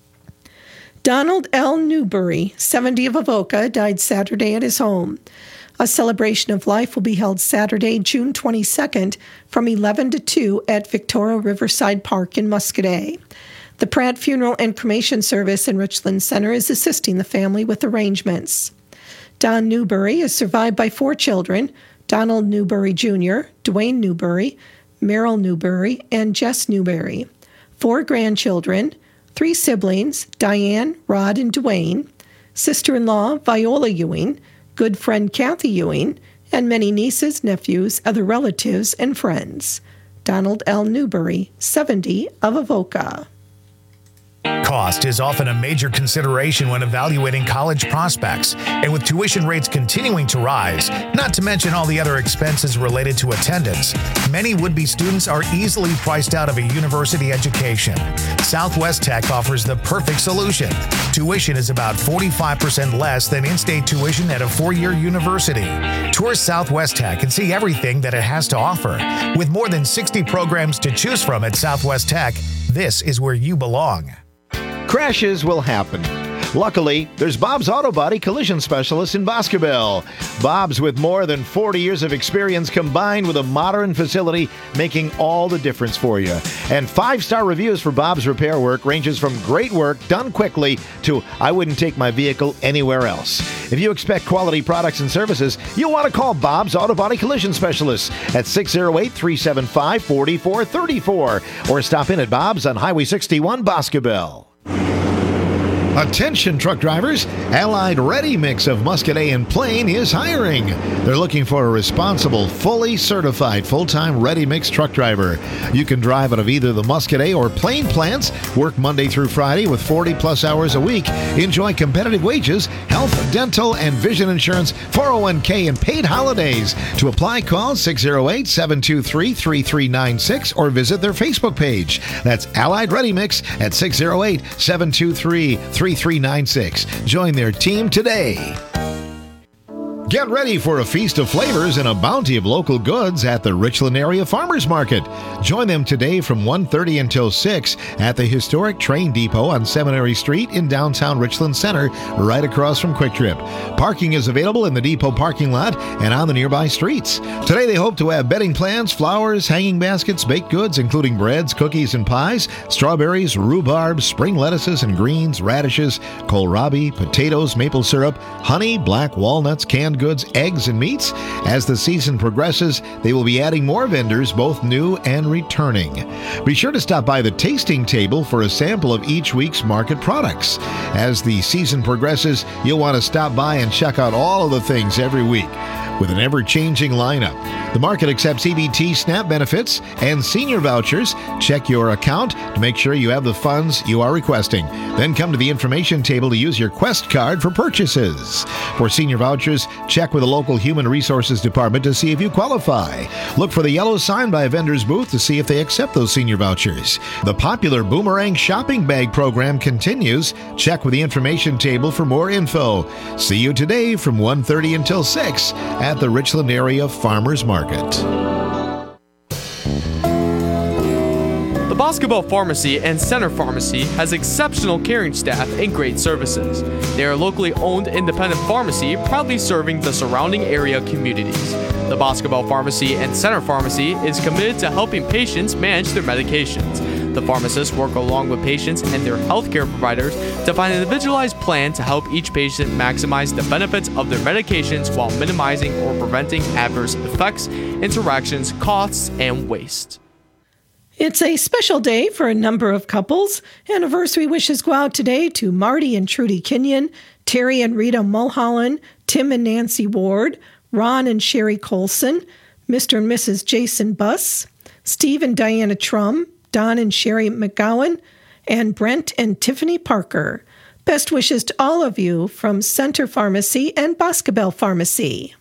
Donald L. Newbury, 70, of Avoca, died Saturday at his home. A celebration of life will be held Saturday, June 22nd from 11 to 2 at Victoria Riverside Park in Muscadet. The Pratt Funeral and Cremation Service in Richland Center is assisting the family with arrangements. Don Newbury is survived by 4 children, Donald Newbury Jr., Dwayne Newbury, Merrill Newbury, and Jess Newbury. 4 grandchildren, 3 siblings, Diane, Rod, and Dwayne, sister-in-law Viola Ewing, good friend Kathy Ewing, and many nieces, nephews, other relatives, and friends. Donald L. Newberry, 70 of Avoca. Cost is often a major consideration when evaluating college prospects, and with tuition rates continuing to rise, not to mention all the other expenses related to attendance, many would-be students are easily priced out of a university education. Southwest Tech offers the perfect solution. Tuition is about 45% less than in-state tuition at a four-year university. Tour Southwest Tech and see everything that it has to offer. With more than 60 programs to choose from at Southwest Tech, this is where you belong. Crashes will happen. Luckily, there's Bob's Auto Body Collision Specialist in Boscobel. Bob's, with more than 40 years of experience combined with a modern facility, making all the difference for you. And 5-star reviews for Bob's repair work ranges from great work done quickly to I wouldn't take my vehicle anywhere else. If you expect quality products and services, you'll want to call Bob's Auto Body Collision Specialist at 608-375-4434 or stop in at Bob's on Highway 61, Boscobel. Attention truck drivers, Allied Ready Mix of Muscadet and Plain is hiring. They're looking for a responsible, fully certified, full-time Ready Mix truck driver. You can drive out of either the Muscadet or Plain plants, work Monday through Friday with 40-plus hours a week, enjoy competitive wages, health, dental, and vision insurance, 401k, and paid holidays. To apply, call 608-723-3396 or visit their Facebook page. That's Allied Ready Mix at 608-723-3396. Join their team today. Get ready for a feast of flavors and a bounty of local goods at the Richland Area Farmers Market. Join them today from 1:30 until 6 at the historic train depot on Seminary Street in downtown Richland Center, right across from Quick Trip. Parking is available in the depot parking lot and on the nearby streets. Today they hope to have bedding plants, flowers, hanging baskets, baked goods, including breads, cookies, and pies, strawberries, rhubarb, spring lettuces and greens, radishes, kohlrabi, potatoes, maple syrup, honey, black walnuts, canned goods, eggs, and meats. As the season progresses, they will be adding more vendors, both new and returning. Be sure to stop by the tasting table for a sample of each week's market products. As the season progresses, you'll want to stop by and check out all of the things every week. With an ever-changing lineup, the market accepts EBT SNAP benefits and senior vouchers. Check your account to make sure you have the funds you are requesting. Then come to the information table to use your Quest card for purchases. For senior vouchers, check with the local Human Resources Department to see if you qualify. Look for the yellow sign by a vendor's booth to see if they accept those senior vouchers. The popular Boomerang shopping bag program continues. Check with the information table for more info. See you today from 1:30 until 6 at the Richland Area Farmers Market. The Boscobel Pharmacy and Center Pharmacy has exceptional caring staff and great services. They are a locally owned independent pharmacy proudly serving the surrounding area communities. The Boscobel Pharmacy and Center Pharmacy is committed to helping patients manage their medications. The pharmacists work along with patients and their healthcare providers to find an individualized plan to help each patient maximize the benefits of their medications while minimizing or preventing adverse effects, interactions, costs, and waste. It's a special day for a number of couples. Anniversary wishes go out today to Marty and Trudy Kenyon, Terry and Rita Mulholland, Tim and Nancy Ward, Ron and Sherry Colson, Mr. and Mrs. Jason Buss, Steve and Diana Trum, Don and Sherry McGowan, and Brent and Tiffany Parker. Best wishes to all of you from Center Pharmacy and Boscobel Pharmacy.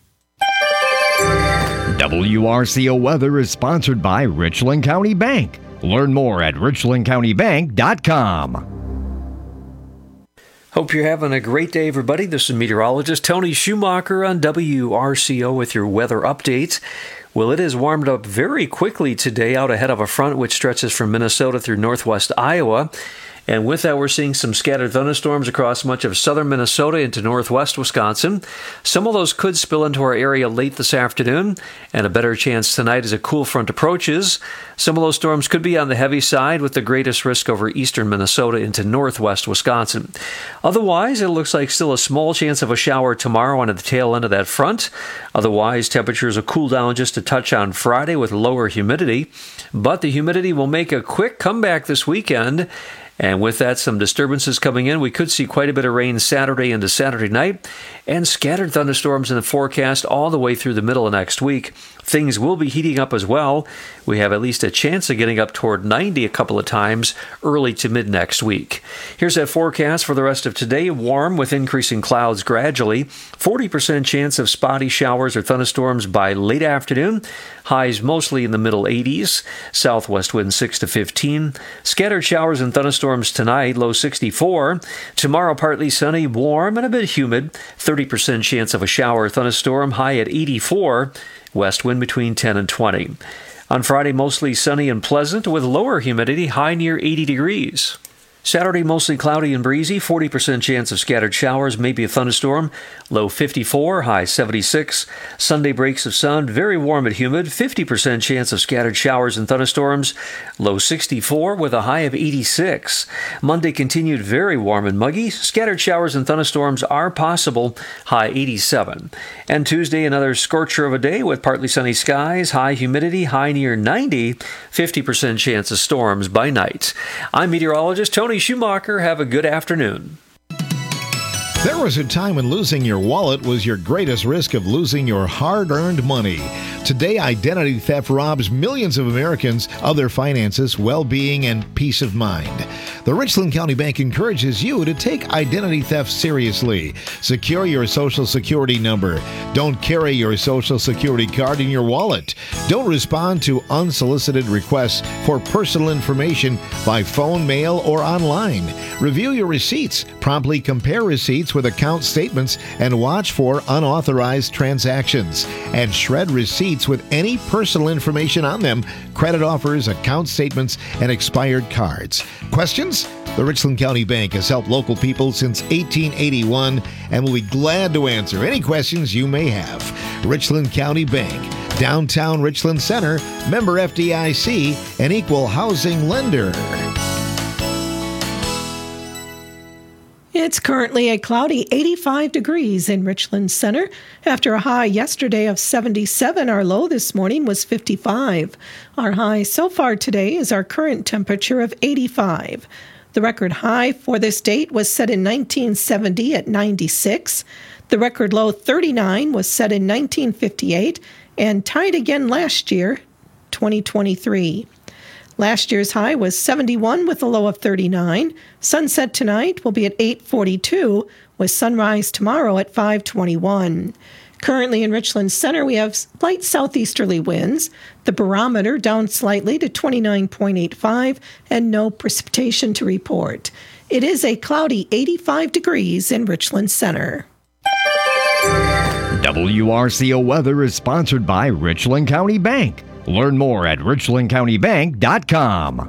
WRCO Weather is sponsored by Richland County Bank. Learn more at richlandcountybank.com. Hope you're having a great day, everybody. This is meteorologist Tony Schumacher on WRCO with your weather update. Well, it has warmed up very quickly today out ahead of a front which stretches from Minnesota through northwest Iowa. And with that, we're seeing some scattered thunderstorms across much of southern Minnesota into northwest Wisconsin. Some of those could spill into our area late this afternoon, and a better chance tonight as a cool front approaches. Some of those storms could be on the heavy side, with the greatest risk over eastern Minnesota into northwest Wisconsin. Otherwise, it looks like still a small chance of a shower tomorrow on the tail end of that front. Otherwise, temperatures will cool down just a touch on Friday with lower humidity. But the humidity will make a quick comeback this weekend, And with that, some disturbances coming in. We could see quite a bit of rain Saturday into Saturday night, and scattered thunderstorms in the forecast all the way through the middle of next week. Things will be heating up as well. We have at least a chance of getting up toward 90 a couple of times early to mid next week. Here's that forecast for the rest of today. Warm with increasing clouds gradually. 40% chance of spotty showers or thunderstorms by late afternoon. Highs mostly in the middle 80s. Southwest winds 6 to 15. Scattered showers and thunderstorms tonight, low 64. Tomorrow partly sunny, warm, and a bit humid. 30% chance of a shower or thunderstorm, high at 84. West wind between 10 and 20. On Friday, mostly sunny and pleasant with lower humidity, high near 80 degrees. Saturday, mostly cloudy and breezy, 40% chance of scattered showers, maybe a thunderstorm, low 54, high 76. Sunday, breaks of sun, very warm and humid, 50% chance of scattered showers and thunderstorms, low 64 with a high of 86. Monday, continued very warm and muggy, scattered showers and thunderstorms are possible, high 87. And Tuesday, another scorcher of a day with partly sunny skies, high humidity, high near 90, 50% chance of storms by night. I'm meteorologist Tony Schumacher. Have a good afternoon. There was a time when losing your wallet was your greatest risk of losing your hard-earned money. Today, identity theft robs millions of Americans of their finances, well-being, and peace of mind. The Richland County Bank encourages you to take identity theft seriously. Secure your Social Security number. Don't carry your Social Security card in your wallet. Don't respond to unsolicited requests for personal information by phone, mail, or online. Review your receipts. Promptly compare receipts with account statements and watch for unauthorized transactions. And shred receipts with any personal information on them, credit offers, account statements, and expired cards. Questions? The Richland County Bank has helped local people since 1881 and will be glad to answer any questions you may have. Richland County Bank, downtown Richland Center, member FDIC, an equal housing lender. It's currently a cloudy 85 degrees in Richland Center. After a high yesterday of 77, our low this morning was 55. Our high so far today is our current temperature of 85. The record high for this date was set in 1970 at 96. The record low 39 was set in 1958 and tied again last year, 2023. Last year's high was 71 with a low of 39. Sunset tonight will be at 8:42 with sunrise tomorrow at 5:21. Currently in Richland Center, we have light southeasterly winds. The barometer down slightly to 29.85 and no precipitation to report. It is a cloudy 85 degrees in Richland Center. WRCO weather is sponsored by Richland County Bank. Learn more at richlandcountybank.com.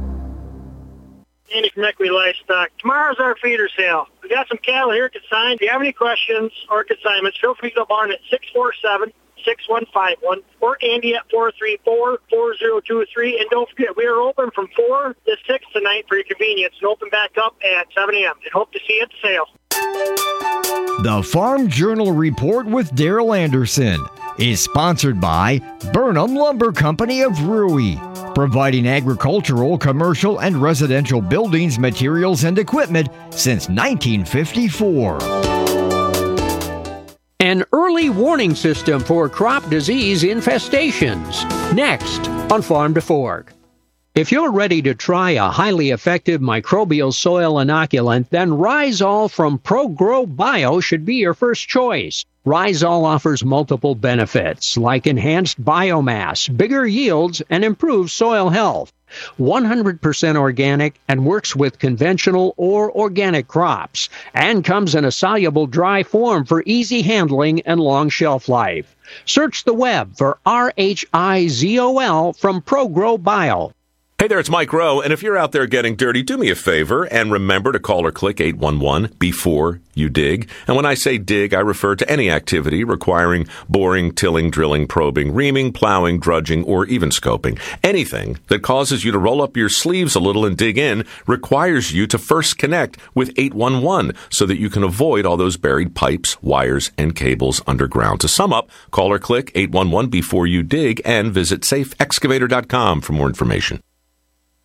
Andy from Equity Livestock. Tomorrow's our feeder sale. We got some cattle here consigned. If you have any questions or consignments, feel free to go barn at 647-6151 or Andy at 434-4023. And don't forget, we are open from 4 to 6 tonight for your convenience and open back up at 7 a.m. And hope to see you at the sale. The Farm Journal Report with Daryl Anderson is sponsored by Burnham Lumber Company of Rui, providing agricultural, commercial, and residential buildings, materials, and equipment since 1954. An early warning system for crop disease infestations. Next on Farm to Fork. If you're ready to try a highly effective microbial soil inoculant, then Rhizol from ProGrow Bio should be your first choice. Rhizol offers multiple benefits like enhanced biomass, bigger yields, and improved soil health. 100% organic and works with conventional or organic crops, and comes in a soluble dry form for easy handling and long shelf life. Search the web for RHIZOL from ProGrow Bio. Hey there, it's Mike Rowe, and if you're out there getting dirty, do me a favor and remember to call or click 811 before you dig. And when I say dig, I refer to any activity requiring boring, tilling, drilling, probing, reaming, plowing, drudging, or even scoping. Anything that causes you to roll up your sleeves a little and dig in requires you to first connect with 811 so that you can avoid all those buried pipes, wires, and cables underground. To sum up, call or click 811 before you dig and visit safeexcavator.com for more information.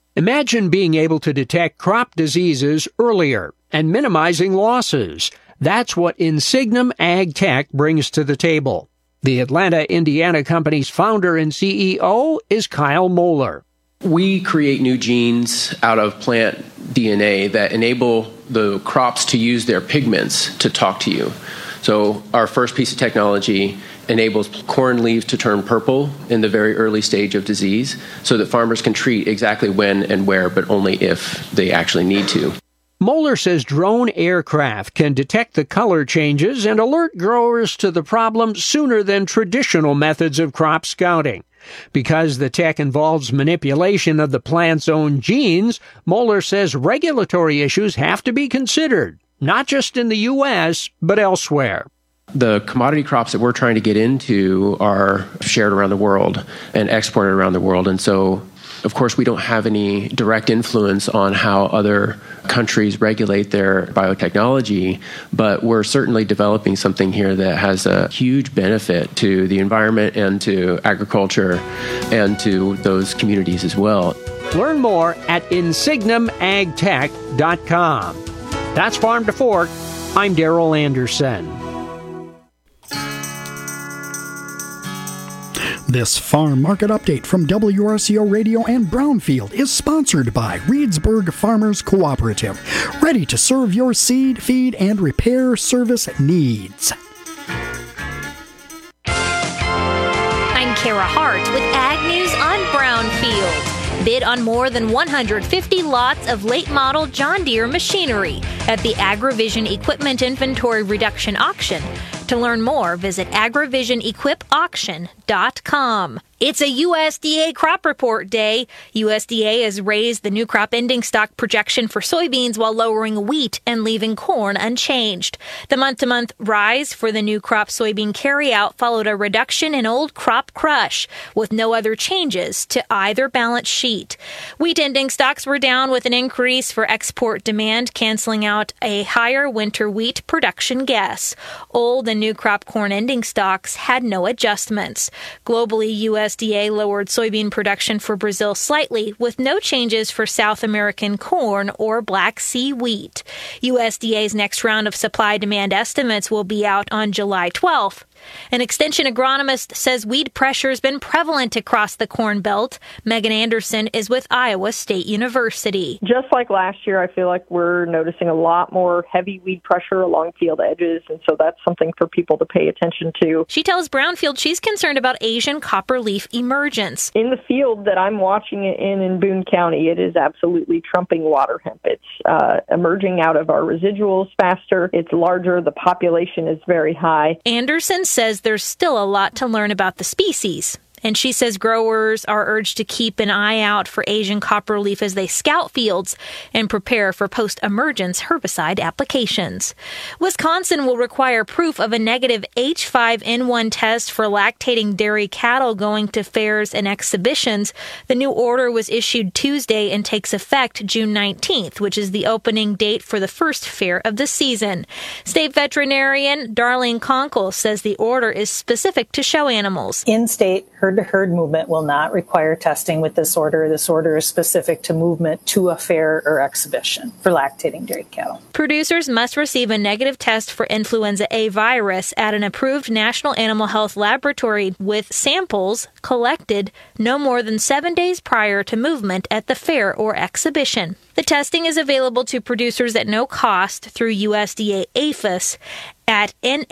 Imagine being able to detect crop diseases earlier and minimizing losses. That's what Insignum Ag Tech brings to the table. The Atlanta, Indiana company's founder and CEO is Kyle Moeller. We create new genes out of plant DNA that enable the crops to use their pigments to talk to you. So our first piece of technology enables corn leaves to turn purple in the very early stage of disease so that farmers can treat exactly when and where, but only if they actually need to. Moeller says drone aircraft can detect the color changes and alert growers to the problem sooner than traditional methods of crop scouting. Because the tech involves manipulation of the plant's own genes, Moeller says regulatory issues have to be considered, not just in the U.S., but elsewhere. The commodity crops that we're trying to get into are shared around the world and exported around the world. And so, of course, we don't have any direct influence on how other countries regulate their biotechnology, but we're certainly developing something here that has a huge benefit to the environment and to agriculture and to those communities as well. Learn more at insignumagtech.com. That's Farm to Fork. I'm Darrell Anderson. This farm market update from WRCO Radio and Brownfield is sponsored by Reedsburg Farmers Cooperative, ready to serve your seed, feed, and repair service needs. I'm Kara Hart with Ag News on Brownfield. Bid on more than 150 lots of late model John Deere machinery at the AgriVision Equipment Inventory Reduction Auction. To learn more, visit agrivisionequipauction.com. It's a USDA crop report day. USDA has raised the new crop ending stock projection for soybeans while lowering wheat and leaving corn unchanged. The month-to-month rise for the new crop soybean carryout followed a reduction in old crop crush, with no other changes to either balance sheet. Wheat ending stocks were down with an increase for export demand, canceling out a higher winter wheat production guess. Old and new crop corn ending stocks had no adjustments. Globally, USDA lowered soybean production for Brazil slightly, with no changes for South American corn or Black Sea wheat. USDA's next round of supply-demand estimates will be out on July 12th. An extension agronomist says weed pressure has been prevalent across the Corn Belt. Megan Anderson is with Iowa State University. Just like last year, I feel like we're noticing a lot more heavy weed pressure along field edges, and so that's something for people to pay attention to. She tells Brownfield she's concerned about Asian copperleaf emergence. In the field that I'm watching it in Boone County, it is absolutely trumping water hemp. It's emerging out of our residuals faster. It's larger. The population is very high. Anderson says there's still a lot to learn about the species. And she says growers are urged to keep an eye out for Asian copperleaf as they scout fields and prepare for post-emergence herbicide applications. Wisconsin will require proof of a negative H5N1 test for lactating dairy cattle going to fairs and exhibitions. The new order was issued Tuesday and takes effect June 19th, which is the opening date for the first fair of the season. State veterinarian Darlene Conkle says the order is specific to show animals. In-state herd-to-herd movement will not require testing with this order. This order is specific to movement to a fair or exhibition for lactating dairy cattle. Producers must receive a negative test for influenza A virus at an approved National Animal Health Laboratory with samples collected no more than 7 days prior to movement at the fair or exhibition. The testing is available to producers at no cost through USDA APHIS at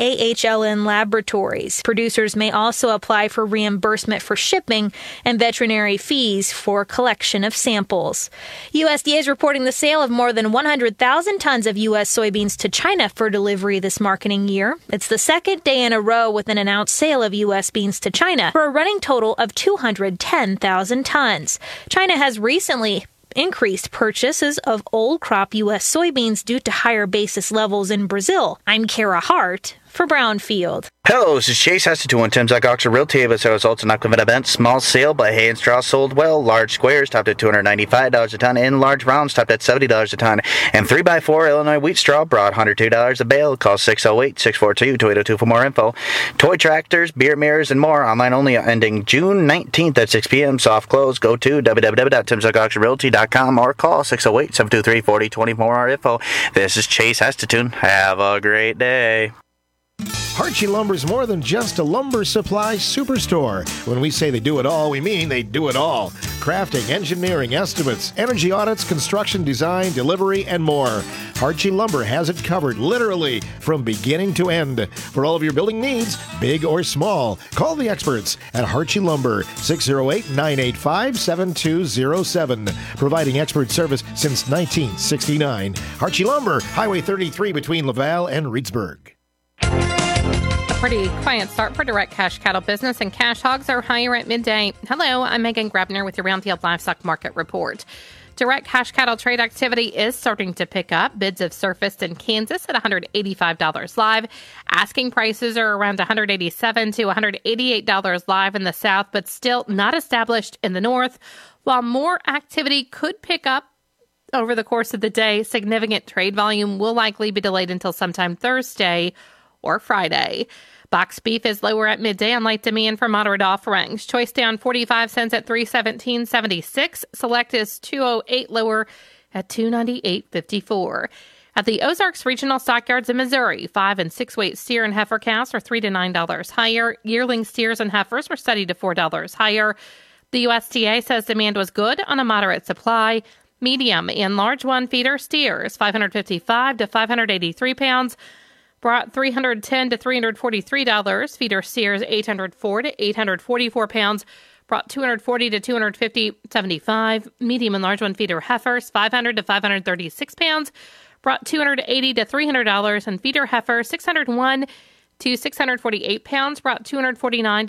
NAHLN laboratories. Producers may also apply for reimbursement for shipping and veterinary fees for collection of samples. USDA is reporting the sale of more than 100,000 tons of U.S. soybeans to China for delivery this marketing year. It's the second day in a row with an announced sale of U.S. beans to China for a running total of 210,000 tons. China has recently increased purchases of old crop U.S. soybeans due to higher basis levels in Brazil. I'm Kara Hart for Brownfield. Hello, this is Chase Hesteton with Tim's Auction Realty. It results in upcoming events. Small sale by hay and straw sold well. Large squares topped at $295 a ton, and large rounds topped at $70 a ton. And 3x4 Illinois wheat straw brought $102 a bale. Call 608-642-2802 for more info. Toy tractors, beer mirrors, and more. Online only ending June 19th at 6 p.m. Soft close. Go to www.timsauctionrealty.com or call 608-723-4020 for more info. This is Chase Hesteton. Have a great day. Harchie Lumber's more than just a lumber supply superstore. When we say they do it all, we mean they do it all. Crafting, engineering, estimates, energy audits, construction, design, delivery, and more. Harchie Lumber has it covered, literally, from beginning to end. For all of your building needs, big or small, call the experts at Harchie Lumber, 608-985-7207. Providing expert service since 1969. Harchie Lumber, Highway 33 between Laval and Reedsburg. Pretty quiet start for direct cash cattle business, and cash hogs are higher at midday. Hello, I'm Megan Grebner with your Brownfield Livestock Market Report. Direct cash cattle trade activity is starting to pick up. Bids have surfaced in Kansas at $185 live. Asking prices are around $187 to $188 live in the south, but still not established in the north. While more activity could pick up over the course of the day, significant trade volume will likely be delayed until sometime Thursday or Friday. Box beef is lower at midday on light demand for moderate offerings. Choice down 45 cents at $317.76. Select is $2.08 lower at $298.54. At the Ozarks Regional Stockyards in Missouri, 5 and 6 weight steer and heifer cows are $3 to $9 higher. Yearling steers and heifers were steady to $4 higher. The USDA says demand was good on a moderate supply. Medium and large one feeder steers, 555 to 583 pounds, brought $310 to $343. Feeder steers, 804 to 844 pounds, brought $240 to $250.75. Medium and large one feeder heifers, 500 to 536 pounds, brought $280 to $300. And feeder heifer, 601 to 648 pounds, brought $249 to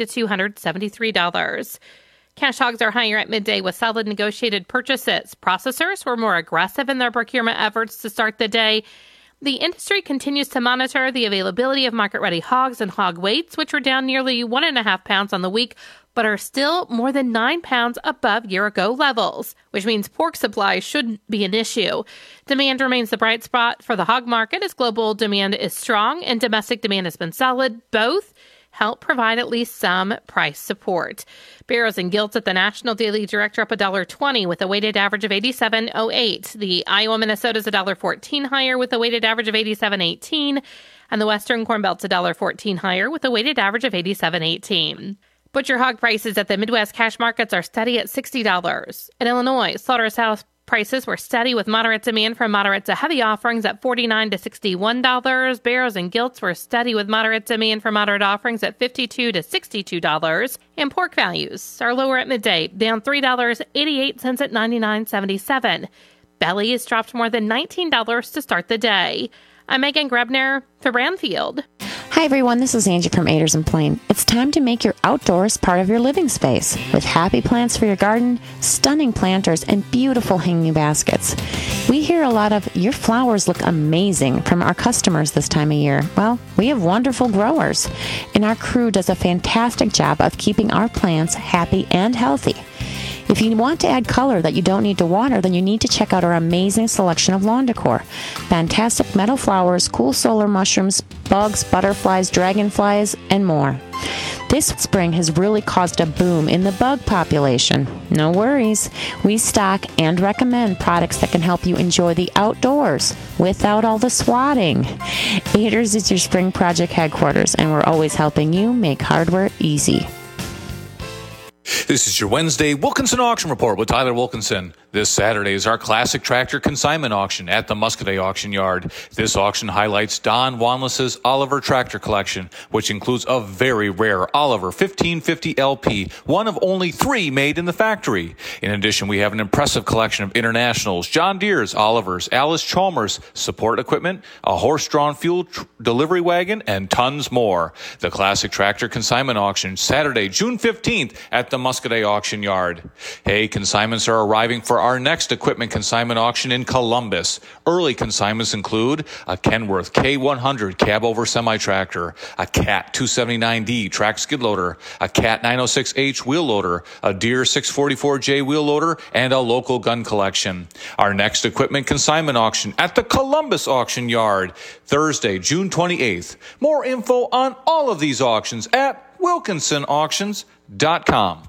$273. Cash hogs are higher at midday with solid negotiated purchases. Processors were more aggressive in their procurement efforts to start the day. The industry continues to monitor the availability of market-ready hogs and hog weights, which are down nearly 1.5 pounds on the week, but are still more than 9 pounds above year-ago levels, which means pork supply shouldn't be an issue. Demand remains the bright spot for the hog market as global demand is strong and domestic demand has been solid. Both help provide at least some price support. Barrows and Gilts at the National Daily Direct are up $1.20 with a weighted average of 87.08. The Iowa Minnesota is $1.14 higher with a weighted average of 87.18. And the Western Corn Belt's $1.14 higher with a weighted average of 87.18. Butcher hog prices at the Midwest cash markets are steady at $60. In Illinois, slaughterhouse prices were steady with moderate demand from moderate to heavy offerings at $49 to $61. Barrows and Gilts were steady with moderate demand for moderate offerings at $52 to $62. And pork values are lower at midday, down $3.88 at $99.77. Belly has dropped more than $19 to start the day. I'm Megan Grebner for Brownfield. Hi everyone, this is Angie from Aders and Plain. It's time to make your outdoors part of your living space with happy plants for your garden, stunning planters, and beautiful hanging baskets. We hear a lot of, your flowers look amazing from our customers this time of year. Well, we have wonderful growers, and our crew does a fantastic job of keeping our plants happy and healthy. If you want to add color that you don't need to water, then you need to check out our amazing selection of lawn decor. Fantastic metal flowers, cool solar mushrooms, bugs, butterflies, dragonflies, and more. This spring has really caused a boom in the bug population. No worries. We stock and recommend products that can help you enjoy the outdoors without all the swatting. Aders is your spring project headquarters, and we're always helping you make hardware easy. This is your Wednesday Wilkinson Auction Report with Tyler Wilkinson. This Saturday is our classic tractor consignment auction at the Muscoda Auction Yard. This auction highlights Don Wanless's Oliver tractor collection, which includes a very rare Oliver 1550 LP, one of only 3 made in the factory. In addition, we have an impressive collection of Internationals, John Deere's, Olivers, Alice Chalmers, support equipment, a horse-drawn fuel delivery wagon, and tons more. The classic tractor consignment auction, Saturday, June 15th at the Muscoda Auction Yard. Hey, consignments are arriving for for our next equipment consignment auction in Columbus. Early consignments include a Kenworth K100 cab over semi-tractor, a Cat 279D track skid loader, a Cat 906H wheel loader, a Deere 644J wheel loader, and a local gun collection. Our next equipment consignment auction at the Columbus Auction Yard, Thursday, June 28th. More info on all of these auctions at wilkinsonauctions.com.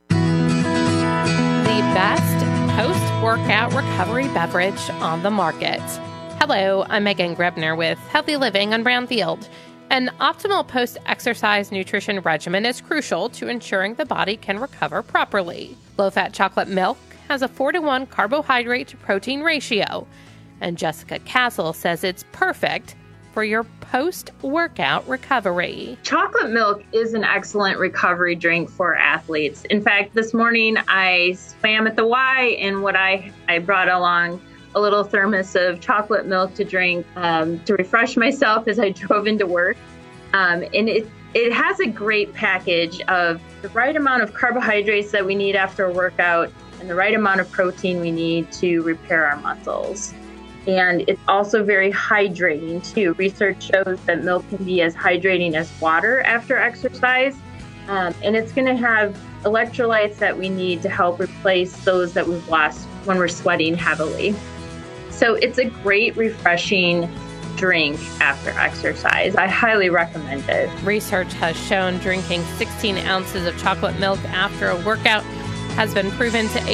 The best post-workout recovery beverage on the market. Hello, I'm Megan Grebner with Healthy Living on Brownfield. An optimal post-exercise nutrition regimen is crucial to ensuring the body can recover properly. Low-fat chocolate milk has a 4-to-1 carbohydrate to protein ratio, and Jessica Castle says it's perfect for your post-workout recovery. Chocolate milk is an excellent recovery drink for athletes. In fact, this morning I swam at the Y, and I brought along a little thermos of chocolate milk to drink to refresh myself as I drove into work. And it has a great package of the right amount of carbohydrates that we need after a workout and the right amount of protein we need to repair our muscles. And it's also very hydrating too. Research shows that milk can be as hydrating as water after exercise. And it's going to have electrolytes that we need to help replace those that we've lost when we're sweating heavily. So it's a great, refreshing drink after exercise. I highly recommend it. Research has shown drinking 16 ounces of chocolate milk after a workout has been proven to